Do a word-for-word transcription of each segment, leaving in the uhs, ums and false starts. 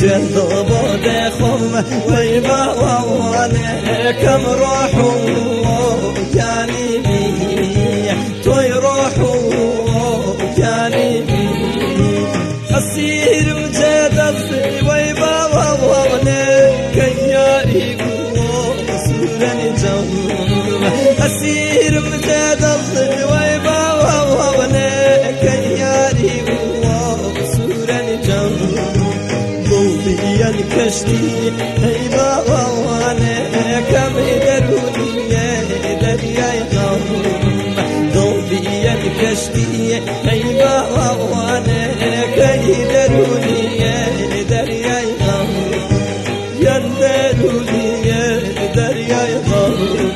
زندو بوده خم ويبا وانا كم روحو جانبي توي روحو جانبي أسير مجدد ويبا وانا كياري سورني جم أسير مجدد ويبا وانا كياري سورني جم ضوئي الكشتي هي بابا وانا كم دروني دريا غم ضوئي الكشتي هي بابا وانا كي دروني دريا غم يندروني دريا غم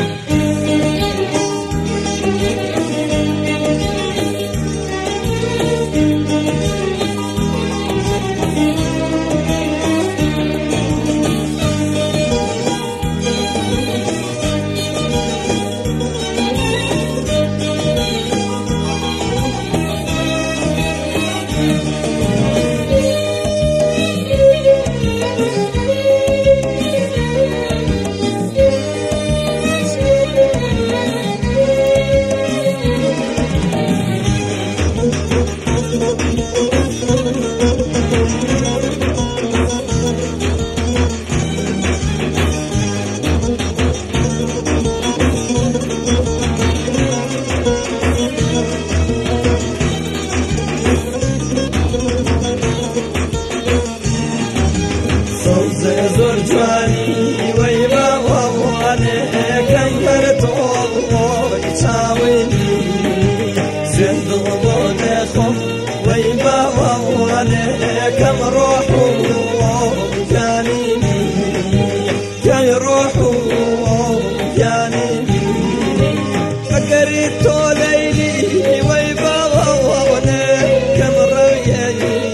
زور جواني ويبا وانا كنبر طول يتاويني زندو بوده خم ويبا وانا كم روحو جانبي كي روحو جانبي فكرت ليلي ويبا وانا كم رويا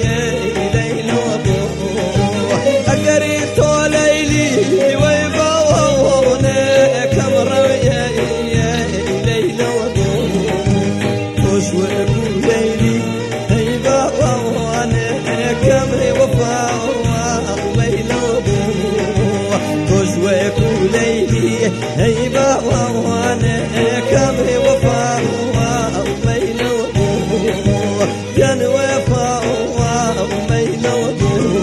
هي بابا وانا كم وفا وميلو كان وفا وميلو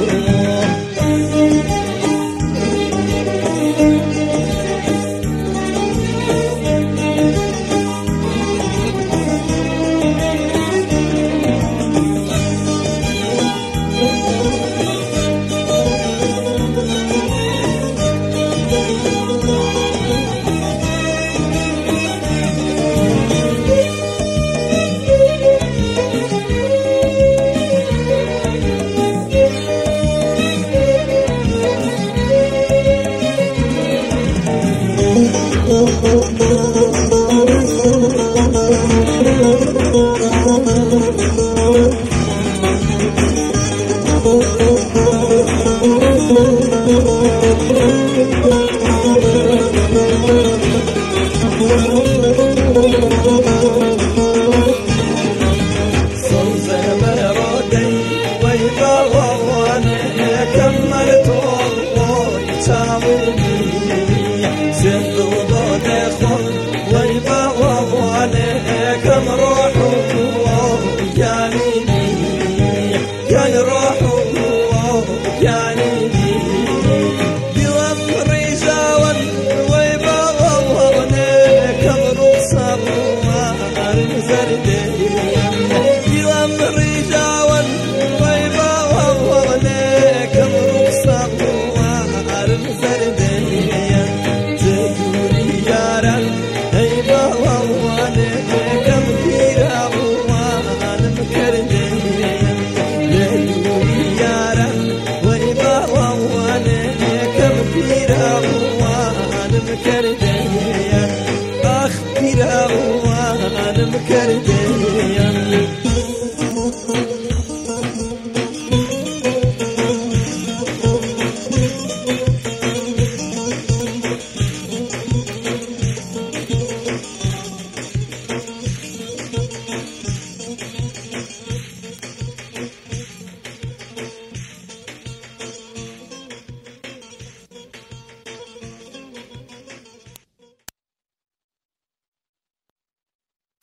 كم روحو جانبي كي روحو جانبي بوامري زاون ويبا وانا كم روصا وارن زردي